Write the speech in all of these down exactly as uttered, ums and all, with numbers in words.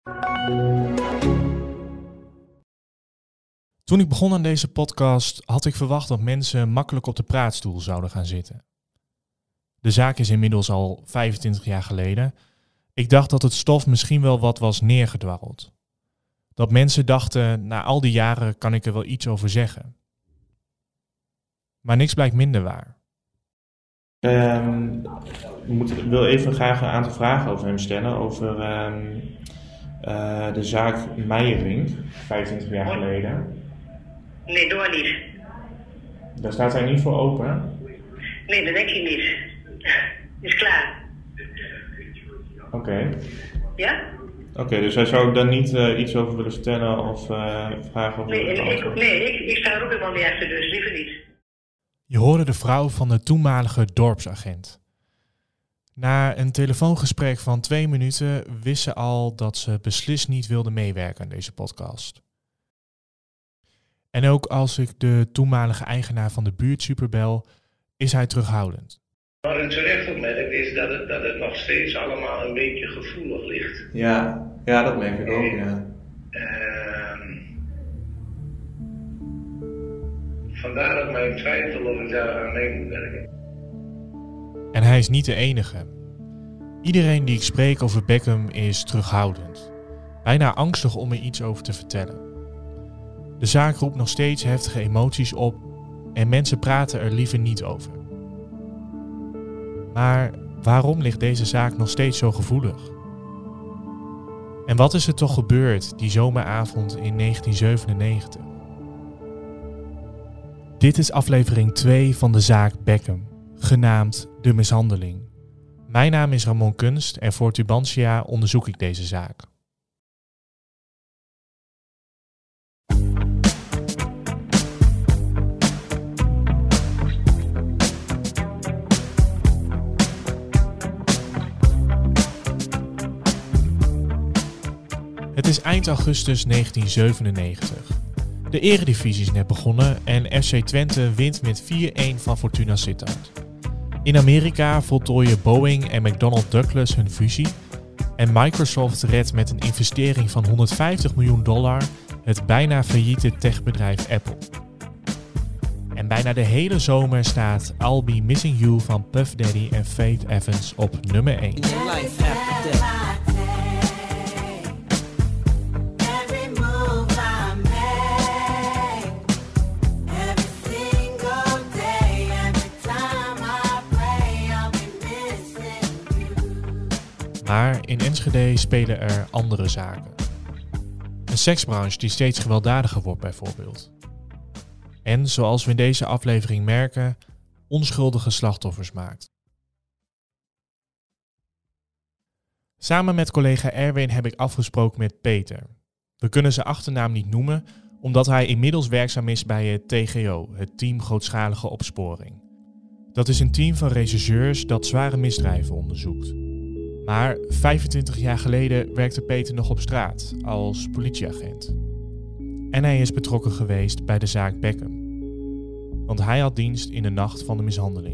Toen ik begon aan deze podcast had ik verwacht dat mensen makkelijk op de praatstoel zouden gaan zitten. De zaak is inmiddels al vijfentwintig jaar geleden. Ik dacht dat het stof misschien wel wat was neergedwarreld. Dat mensen dachten, na al die jaren kan ik er wel iets over zeggen. Maar niks blijkt minder waar. Um, ik moet, wil even graag een aantal vragen over hem stellen. Over um, uh, de zaak Meijering, vijfentwintig jaar geleden. Nee, door niet. Daar staat hij niet voor open? Nee, dat denk ik niet. Is klaar. Oké. Okay. Ja? Oké, okay, dus hij zou daar niet uh, iets over willen vertellen of uh, vragen over... Nee, ik, nee ik, ik sta er ook helemaal niet achter, dus liever niet. Je hoorde de vrouw van de toenmalige dorpsagent. Na een telefoongesprek van twee minuten wist ze al dat ze beslist niet wilde meewerken aan deze podcast. En ook als ik de toenmalige eigenaar van de buurtsuper bel, is hij terughoudend. Wat u terecht opmerkt is dat het, dat het nog steeds allemaal een beetje gevoelig ligt. Ja, ja dat merk ik ook, ja. Uh, vandaar dat mijn twijfel of ik daar aan mee moet werken. En hij is niet de enige. Iedereen die ik spreek over Beckham is terughoudend. Bijna angstig om er iets over te vertellen. De zaak roept nog steeds heftige emoties op en mensen praten er liever niet over. Maar waarom ligt deze zaak nog steeds zo gevoelig? En wat is er toch gebeurd die zomeravond in negentien zevenennegentig? Dit is aflevering twee van de zaak Beckham, genaamd De Mishandeling. Mijn naam is Ramon Kunst en voor Tubantia onderzoek ik deze zaak. Het is eind augustus negentien zevenennegentig. De eredivisie is net begonnen en F C Twente wint met vier-een van Fortuna Sittard. In Amerika voltooien Boeing en McDonnell Douglas hun fusie en Microsoft redt met een investering van honderdvijftig miljoen dollar het bijna failliete techbedrijf Apple. En bijna de hele zomer staat I'll Be Missing You van Puff Daddy en Faith Evans op nummer één. Maar in Enschede spelen er andere zaken. Een seksbranche die steeds gewelddadiger wordt bijvoorbeeld. En zoals we in deze aflevering merken, onschuldige slachtoffers maakt. Samen met collega Erwin heb ik afgesproken met Peter. We kunnen zijn achternaam niet noemen, omdat hij inmiddels werkzaam is bij het T G O, het Team Grootschalige Opsporing. Dat is een team van rechercheurs dat zware misdrijven onderzoekt. Maar vijfentwintig jaar geleden werkte Peter nog op straat als politieagent. En hij is betrokken geweest bij de zaak Beckham. Want hij had dienst in de nacht van de mishandeling.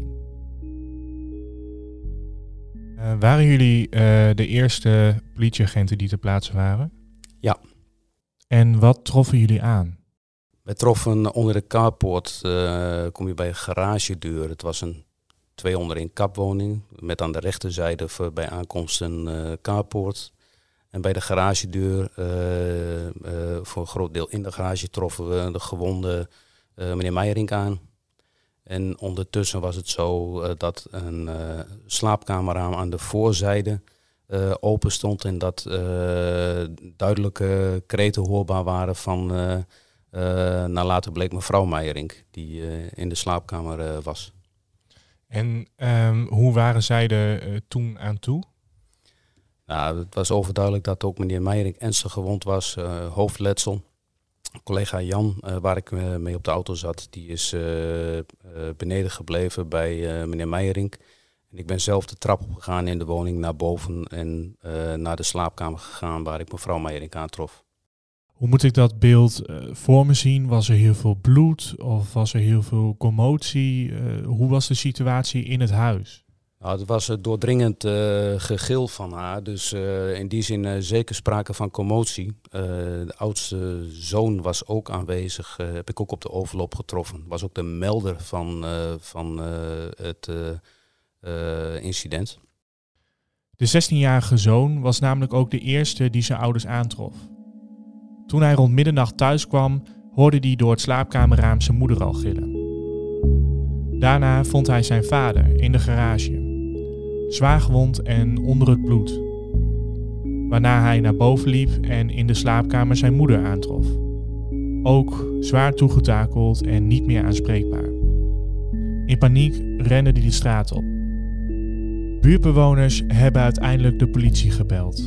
Uh, waren jullie uh, de eerste politieagenten die ter plaatse waren? Ja. En wat troffen jullie aan? We troffen onder de carport, uh, kom je bij een garagedeur. Het was een twee onder één kapwoning met aan de rechterzijde bij aankomst een uh, carport. En bij de garagedeur, uh, uh, voor een groot deel in de garage, troffen we de gewonde uh, meneer Meijering aan. En ondertussen was het zo uh, dat een uh, slaapkamerraam aan de voorzijde uh, open stond en dat uh, duidelijke kreten hoorbaar waren van, uh, uh, naar later bleek mevrouw Meijering, die uh, in de slaapkamer uh, was. En um, hoe waren zij er uh, toen aan toe? Nou, het was overduidelijk dat ook meneer Meijering ernstig gewond was, uh, hoofdletsel. Collega Jan, uh, waar ik uh, mee op de auto zat, die is uh, uh, beneden gebleven bij uh, meneer Meijering. En ik ben zelf de trap opgegaan in de woning naar boven en uh, naar de slaapkamer gegaan waar ik mevrouw Meijering aantrof. Hoe moet ik dat beeld uh, voor me zien? Was er heel veel bloed of was er heel veel commotie? Uh, hoe was de situatie in het huis? Nou, het was een doordringend uh, gegil van haar, dus uh, in die zin uh, zeker sprake van commotie. Uh, de oudste zoon was ook aanwezig, uh, heb ik ook op de overloop getroffen. Was ook de melder van, uh, van uh, het uh, uh, incident. De zestienjarige zoon was namelijk ook de eerste die zijn ouders aantrof. Toen hij rond middernacht thuis kwam, hoorde hij door het slaapkamerraam zijn moeder al gillen. Daarna vond hij zijn vader in de garage, zwaar gewond en onder het bloed. Waarna hij naar boven liep en in de slaapkamer zijn moeder aantrof. Ook zwaar toegetakeld en niet meer aanspreekbaar. In paniek rende hij de straat op. Buurtbewoners hebben uiteindelijk de politie gebeld.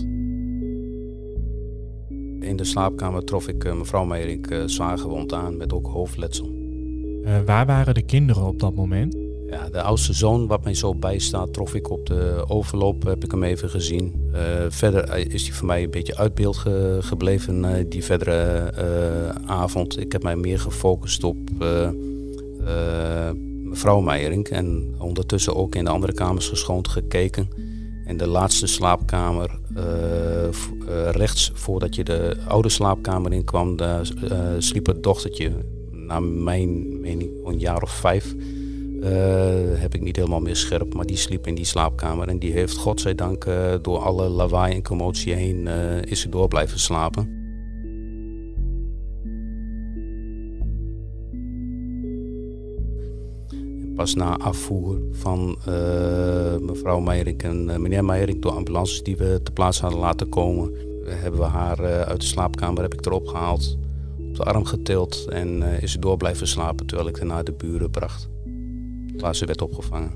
In de slaapkamer trof ik uh, mevrouw Meijering uh, zwaar gewond aan met ook hoofdletsel. Uh, waar waren de kinderen op dat moment? Ja, de oudste zoon, wat mij zo bijstaat, trof ik op de overloop, heb ik hem even gezien. Uh, verder is hij voor mij een beetje uit beeld ge- gebleven uh, die verdere uh, avond. Ik heb mij meer gefocust op uh, uh, mevrouw Meijering en ondertussen ook in de andere kamers geschoond gekeken. En de laatste slaapkamer, uh, v- uh, rechts voordat je de oude slaapkamer in kwam, daar uh, sliep het dochtertje, naar mijn mening een jaar of vijf. Uh, heb ik niet helemaal meer scherp, maar die sliep in die slaapkamer. En die heeft, godzijdank, uh, door alle lawaai en commotie heen, uh, is ze door blijven slapen. En pas na afvoer van uh, mevrouw Meijering en uh, meneer Meijering door ambulances die we ter plaatse hadden laten komen, hebben we haar uh, uit de slaapkamer heb ik erop gehaald, op de arm getild en uh, is ze door blijven slapen terwijl ik haar naar de buren bracht, waar ze werd opgevangen.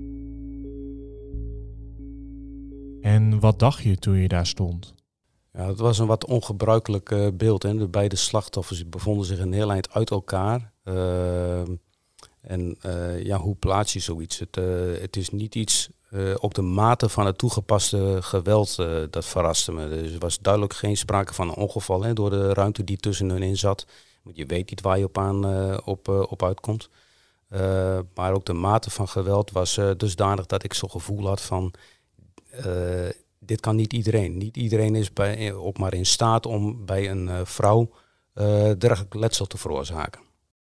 En wat dacht je toen je daar stond? Ja, het was een wat ongebruikelijk uh, beeld. Hè. De beide slachtoffers bevonden zich een heel eind uit elkaar. Uh, en uh, ja, hoe plaats je zoiets? Het, uh, het is niet iets, uh, ook de mate van het toegepaste geweld, uh, dat verraste me. Dus er was duidelijk geen sprake van een ongeval, hè, door de ruimte die tussen hun in zat. Want je weet niet waar je op, aan, uh, op, uh, op uitkomt. Uh, maar ook de mate van geweld was uh, dusdanig dat ik zo'n gevoel had van, Uh, dit kan niet iedereen. Niet iedereen is bij, ook maar in staat om bij een uh, vrouw uh, dergelijk letsel te veroorzaken.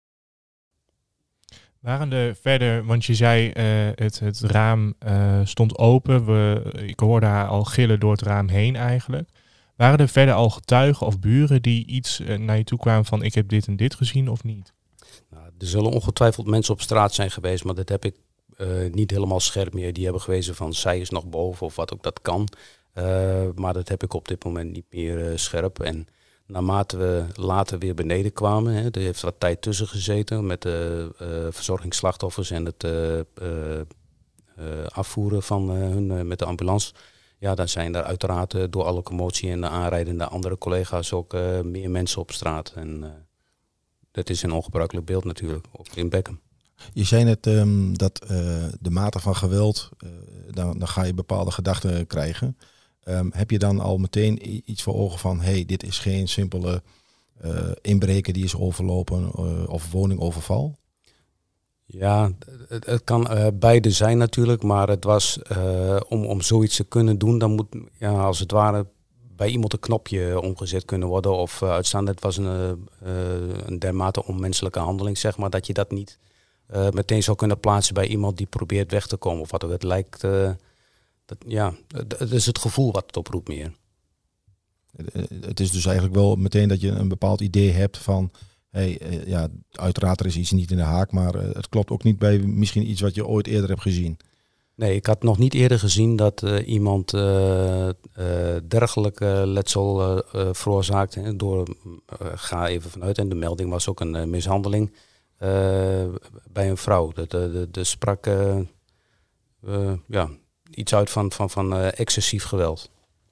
Waren er verder, want je zei uh, het, het raam uh, stond open. We, ik hoorde haar al gillen door het raam heen eigenlijk. Waren er verder al getuigen of buren die iets uh, naar je toe kwamen van ik heb dit en dit gezien of niet? Nou, er zullen ongetwijfeld mensen op straat zijn geweest, maar dat heb ik Uh, niet helemaal scherp meer. Die hebben gewezen van zij is nog boven of wat ook dat kan. Uh, maar dat heb ik op dit moment niet meer uh, scherp. En naarmate we later weer beneden kwamen, hè, er heeft wat tijd tussen gezeten met de uh, verzorgingsslachtoffers en het uh, uh, uh, afvoeren van uh, hun uh, met de ambulance. Ja, dan zijn er uiteraard uh, door alle commotie en de aanrijdende andere collega's ook uh, meer mensen op straat. En uh, dat is een ongebruikelijk beeld natuurlijk, ook in Beckum. Je zei net um, dat uh, de mate van geweld, uh, dan, dan ga je bepaalde gedachten krijgen. Um, heb je dan al meteen iets voor ogen van, hey, dit is geen simpele uh, inbreker die is overlopen uh, of woningoverval? Ja, het, het kan uh, beide zijn natuurlijk, maar het was uh, om, om zoiets te kunnen doen, dan moet ja, als het ware bij iemand een knopje omgezet kunnen worden of uh, uitstaan. Het was een, uh, een dermate onmenselijke handeling, zeg maar, dat je dat niet Uh, meteen zou kunnen plaatsen bij iemand die probeert weg te komen. Of wat het lijkt, uh, dat, ja, het is het gevoel wat het oproept meer. Het is dus eigenlijk wel meteen dat je een bepaald idee hebt van, hey, uh, ja, uiteraard er is iets niet in de haak, maar uh, het klopt ook niet bij misschien iets wat je ooit eerder hebt gezien. Nee, ik had nog niet eerder gezien dat uh, iemand uh, uh, dergelijk uh, letsel uh, uh, veroorzaakt. Hè, door, uh, ga even vanuit, en de melding was ook een uh, mishandeling. Uh, bij een vrouw. Er sprak uh, uh, ja, iets uit van, van, van uh, excessief geweld.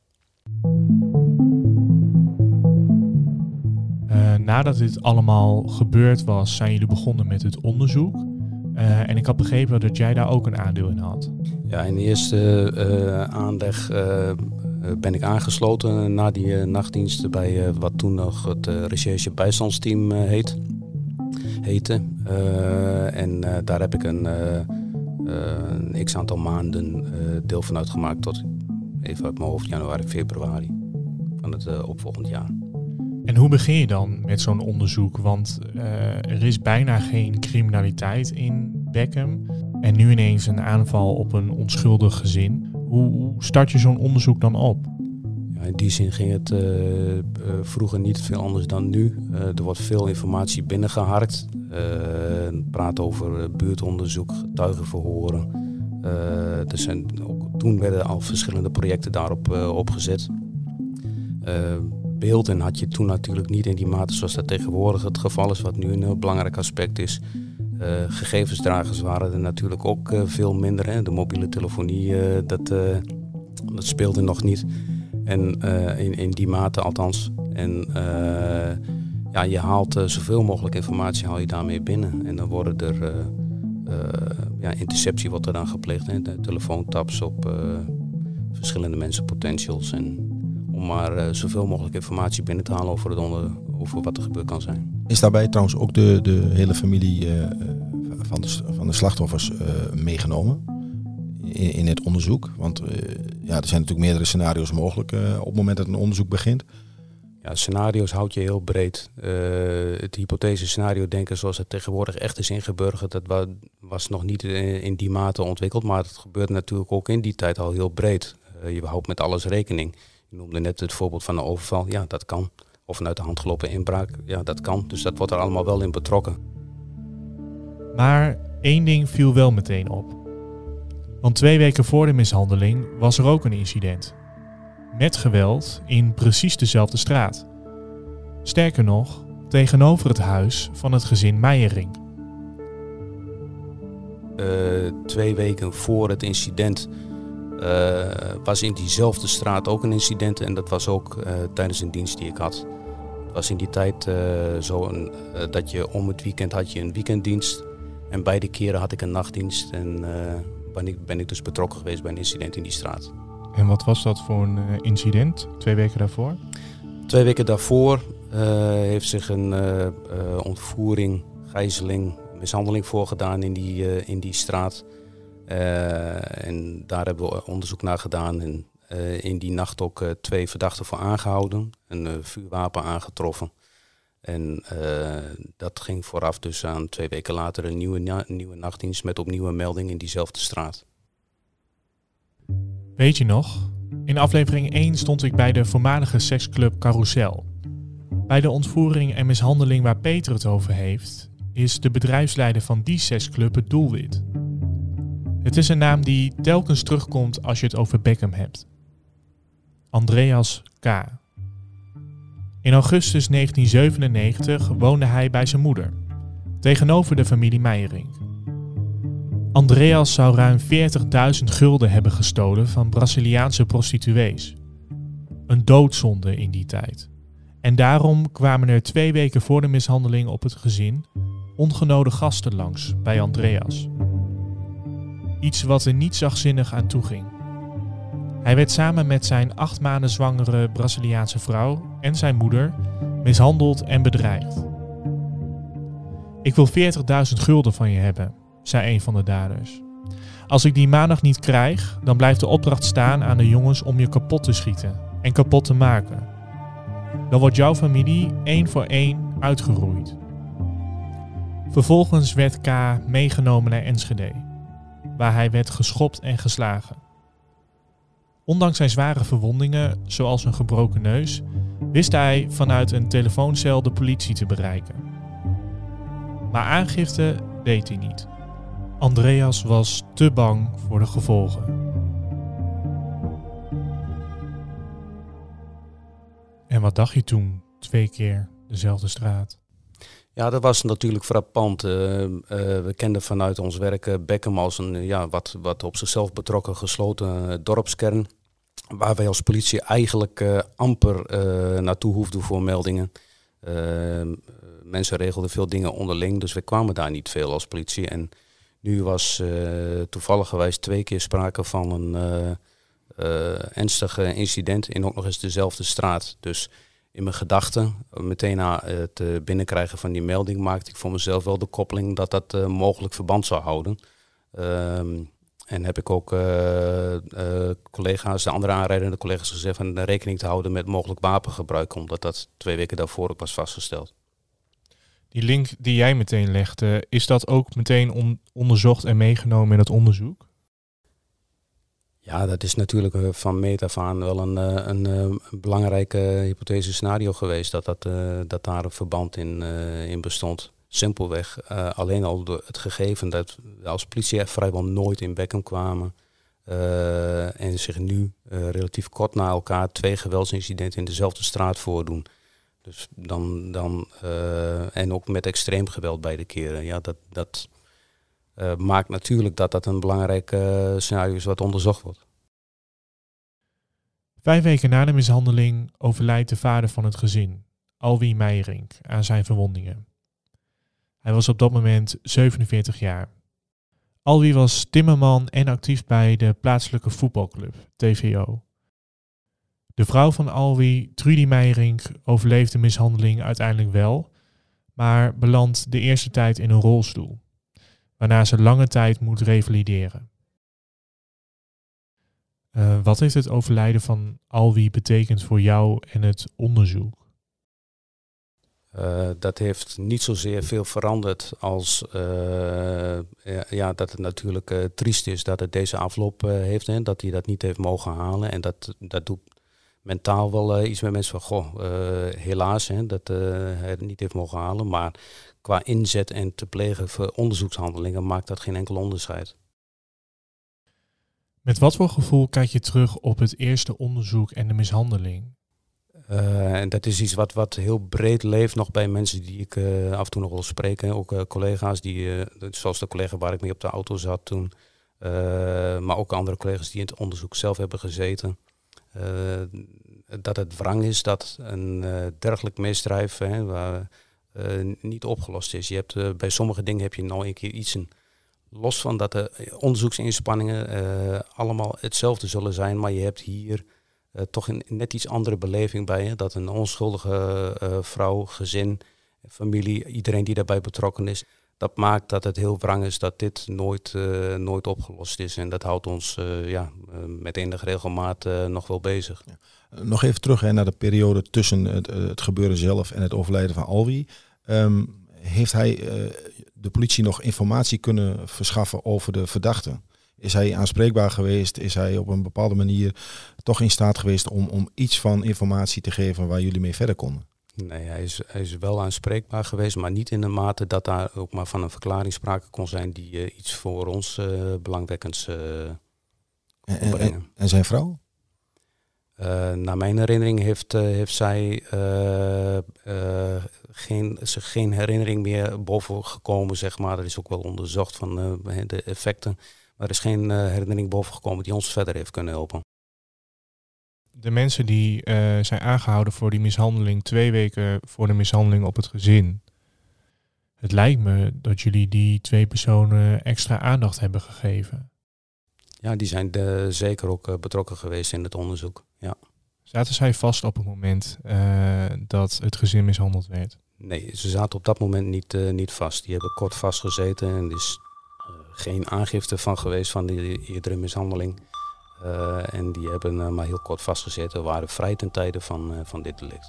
Uh, nadat dit allemaal gebeurd was, zijn jullie begonnen met het onderzoek. Uh, en ik had begrepen dat jij daar ook een aandeel in had. Ja, in de eerste uh, aanleg uh, ben ik aangesloten na die uh, nachtdiensten bij uh, wat toen nog het uh, recherche bijstandsteam uh, heet. heette. Uh, en uh, daar heb ik een uh, een x aantal maanden uh, deel van uitgemaakt tot, even uit mijn hoofd, januari, februari van het uh, opvolgend jaar. En hoe begin je dan met zo'n onderzoek? Want uh, er is bijna geen criminaliteit in Beckham. En nu ineens een aanval op een onschuldig gezin. Hoe, hoe start je zo'n onderzoek dan op? Ja, in die zin ging het uh, uh, vroeger niet veel anders dan nu. Uh, er wordt veel informatie binnengeharkt. Uh, praat over uh, buurtonderzoek, getuigenverhoren. Uh, er zijn, ook, toen werden al verschillende projecten daarop uh, opgezet. Uh, beelden had je toen natuurlijk niet in die mate zoals dat tegenwoordig het geval is, wat nu een heel belangrijk aspect is. Uh, gegevensdragers waren er natuurlijk ook uh, veel minder. Hè. De mobiele telefonie, uh, dat, uh, dat speelde nog niet. En uh, in, in die mate althans. En uh, ja, je haalt uh, zoveel mogelijk informatie haal je daarmee binnen. En dan worden er uh, uh, ja, interceptie wordt er dan gepleegd. Hè. De telefoontaps op uh, verschillende mensen, potentials. En om maar uh, zoveel mogelijk informatie binnen te halen over, het onder, over wat er gebeurd kan zijn. Is daarbij trouwens ook de, de hele familie uh, van, de, van de slachtoffers uh, meegenomen in, in het onderzoek? Want uh, ja, er zijn natuurlijk meerdere scenario's mogelijk uh, op het moment dat een onderzoek begint. Ja, scenario's houd je heel breed. Uh, het hypothese scenario denken zoals het tegenwoordig echt is ingeburgerd, dat wa- was nog niet in, in die mate ontwikkeld. Maar het gebeurde natuurlijk ook in die tijd al heel breed. Uh, je houdt met alles rekening. Je noemde net het voorbeeld van een overval. Ja, dat kan. Of een uit de hand gelopen inbraak. Ja, dat kan. Dus dat wordt er allemaal wel in betrokken. Maar één ding viel wel meteen op. Want twee weken voor de mishandeling was er ook een incident. Met geweld in precies dezelfde straat. Sterker nog, tegenover het huis van het gezin Meijering. Uh, twee weken voor het incident uh, was in diezelfde straat ook een incident. En dat was ook uh, tijdens een dienst die ik had. Het was in die tijd uh, zo een, uh, dat je om het weekend had je een weekenddienst. En beide keren had ik een nachtdienst. En uh, ben, ik, ben ik dus betrokken geweest bij een incident in die straat. En wat was dat voor een uh, incident, twee weken daarvoor? Twee weken daarvoor uh, heeft zich een uh, uh, ontvoering, gijzeling, mishandeling voorgedaan in die, uh, in die straat. Uh, en daar hebben we onderzoek naar gedaan. En uh, in die nacht ook uh, twee verdachten voor aangehouden. Een uh, vuurwapen aangetroffen. En uh, dat ging vooraf dus aan twee weken later een nieuwe, na- een nieuwe nachtdienst met opnieuw een melding in diezelfde straat. Weet je nog? In aflevering één stond ik bij de voormalige seksclub Carousel. Bij de ontvoering en mishandeling waar Peter het over heeft, is de bedrijfsleider van die seksclub het doelwit. Het is een naam die telkens terugkomt als je het over Beckham hebt. Andreas K. In augustus negentien zevenennegentig woonde hij bij zijn moeder, tegenover de familie Meijering. Andreas zou ruim veertigduizend gulden hebben gestolen van Braziliaanse prostituees. Een doodzonde in die tijd. En daarom kwamen er twee weken voor de mishandeling op het gezin ongenode gasten langs bij Andreas. Iets wat er niet zachtzinnig aan toeging. Hij werd samen met zijn acht maanden zwangere Braziliaanse vrouw en zijn moeder mishandeld en bedreigd. Ik wil veertigduizend gulden van je hebben, zei een van de daders. Als ik die maandag niet krijg, dan blijft de opdracht staan aan de jongens om je kapot te schieten en kapot te maken. Dan wordt jouw familie één voor één uitgeroeid. Vervolgens werd K. meegenomen naar Enschede, waar hij werd geschopt en geslagen. Ondanks zijn zware verwondingen, zoals een gebroken neus, wist hij vanuit een telefooncel de politie te bereiken. Maar aangifte deed hij niet. Andreas was te bang voor de gevolgen. En wat dacht je toen, twee keer dezelfde straat? Ja, dat was natuurlijk frappant. Uh, uh, we kenden vanuit ons werk uh, Beckham als een uh, ja, wat, wat op zichzelf betrokken gesloten uh, dorpskern. Waar wij als politie eigenlijk uh, amper uh, naartoe hoefden voor meldingen. Uh, mensen regelden veel dingen onderling, dus we kwamen daar niet veel als politie. En nu was uh, toevalligerwijs twee keer sprake van een uh, uh, ernstig incident in ook nog eens dezelfde straat. Dus in mijn gedachten, meteen na het binnenkrijgen van die melding, maakte ik voor mezelf wel de koppeling dat dat uh, mogelijk verband zou houden. Um, en heb ik ook uh, uh, collega's, de andere aanrijdende collega's gezegd van rekening te houden met mogelijk wapengebruik, omdat dat twee weken daarvoor ook was vastgesteld. Die link die jij meteen legde, is dat ook meteen on- onderzocht en meegenomen in het onderzoek? Ja, dat is natuurlijk uh, van meet af aan wel een, uh, een, uh, een belangrijke hypothese scenario geweest, dat, dat, uh, dat daar een verband in, uh, in bestond. Simpelweg, uh, alleen al door het gegeven dat we als politie er vrijwel nooit in Beckham kwamen uh, en zich nu uh, relatief kort na elkaar twee geweldsincidenten in dezelfde straat voordoen. Dus dan, dan uh, en ook met extreem geweld beide keren. Ja, dat, dat uh, maakt natuurlijk dat dat een belangrijk uh, scenario is wat onderzocht wordt. Vijf weken na de mishandeling overlijdt de vader van het gezin, Alwie Meijering, aan zijn verwondingen. Hij was op dat moment zevenenveertig jaar. Alwie was timmerman en actief bij de plaatselijke voetbalclub, T V O. De vrouw van Alwie, Trudy Meijering, overleeft de mishandeling uiteindelijk wel, maar belandt de eerste tijd in een rolstoel, waarna ze lange tijd moet revalideren. Uh, wat heeft het overlijden van Alwie betekend voor jou en het onderzoek? Uh, dat heeft niet zozeer veel veranderd als uh, ja, ja, dat het natuurlijk uh, triest is dat het deze afloop uh, heeft en dat hij dat niet heeft mogen halen. En dat, dat doet mentaal wel uh, iets met mensen van, goh, uh, helaas hè, dat uh, hij het niet heeft mogen halen. Maar qua inzet en te plegen voor onderzoekshandelingen maakt dat geen enkel onderscheid. Met wat voor gevoel kijk je terug op het eerste onderzoek en de mishandeling? Uh, en dat is iets wat, wat heel breed leeft nog bij mensen die ik uh, af en toe nog wil spreken. Ook uh, collega's, die, uh, zoals de collega waar ik mee op de auto zat toen. Uh, maar ook andere collega's die in het onderzoek zelf hebben gezeten. Uh, dat het wrang is dat een uh, dergelijk misdrijf hè, waar, uh, niet opgelost is. Je hebt, uh, bij sommige dingen heb je nou een keer iets in. Los van dat de onderzoeksinspanningen uh, allemaal hetzelfde zullen zijn. Maar je hebt hier uh, toch een net iets andere beleving bij. Hè? Dat een onschuldige uh, vrouw, gezin, familie, iedereen die daarbij betrokken is. Dat maakt dat het heel wrang is dat dit nooit, uh, nooit opgelost is. En dat houdt ons uh, ja, uh, met enige regelmaat uh, nog wel bezig. Ja. Nog even terug hè, naar de periode tussen het, het gebeuren zelf en het overlijden van Alwie. Um, heeft hij uh, de politie nog informatie kunnen verschaffen over de verdachte? Is hij aanspreekbaar geweest? Is hij op een bepaalde manier toch in staat geweest om, om iets van informatie te geven waar jullie mee verder konden? Nee, hij is, hij is wel aanspreekbaar geweest, maar niet in de mate dat daar ook maar van een verklaring sprake kon zijn die uh, iets voor ons uh, belangwekkends uh, kon en, brengen. En, en zijn vrouw? Uh, naar mijn herinnering heeft, uh, heeft zij uh, uh, geen, zich geen herinnering meer boven gekomen, zeg maar. Dat is ook wel onderzocht van uh, de effecten. Maar er is geen uh, herinnering boven gekomen die ons verder heeft kunnen helpen. De mensen die uh, zijn aangehouden voor die mishandeling twee weken voor de mishandeling op het gezin. Het lijkt me dat jullie die twee personen extra aandacht hebben gegeven. Ja, die zijn de, zeker ook uh, betrokken geweest in het onderzoek. Ja. Zaten zij vast op het moment uh, dat het gezin mishandeld werd? Nee, ze zaten op dat moment niet, uh, niet vast. Die hebben kort vastgezeten en er is uh, geen aangifte van geweest van die eerdere mishandeling. Uh, en die hebben uh, maar heel kort vastgezeten, waren vrij ten tijde van, uh, van dit delict.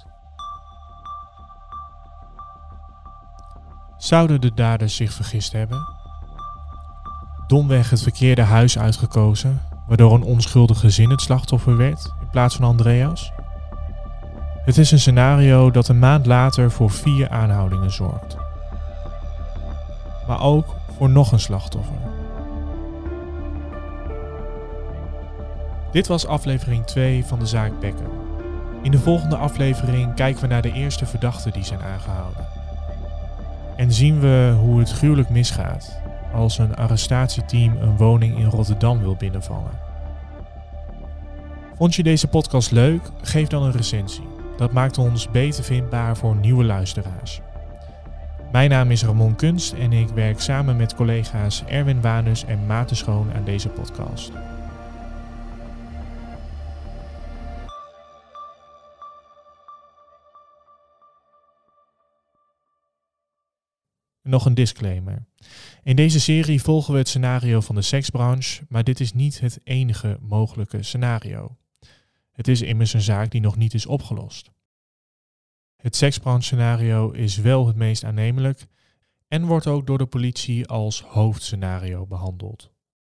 Zouden de daders zich vergist hebben? Domweg het verkeerde huis uitgekozen, waardoor een onschuldig gezin het slachtoffer werd in plaats van Andreas? Het is een scenario dat een maand later voor vier aanhoudingen zorgt. Maar ook voor nog een slachtoffer. Dit was aflevering twee van de zaak Beckham. In de volgende aflevering kijken we naar de eerste verdachten die zijn aangehouden. En zien we hoe het gruwelijk misgaat als een arrestatieteam een woning in Rotterdam wil binnenvallen. Vond je deze podcast leuk? Geef dan een recensie. Dat maakt ons beter vindbaar voor nieuwe luisteraars. Mijn naam is Ramon Kunst en ik werk samen met collega's Erwin Wanus en Maarten Schoon aan deze podcast. Nog een disclaimer. In deze serie volgen we het scenario van de seksbranche, maar dit is niet het enige mogelijke scenario. Het is immers een zaak die nog niet is opgelost. Het seksbranche scenario is wel het meest aannemelijk en wordt ook door de politie als hoofdscenario behandeld.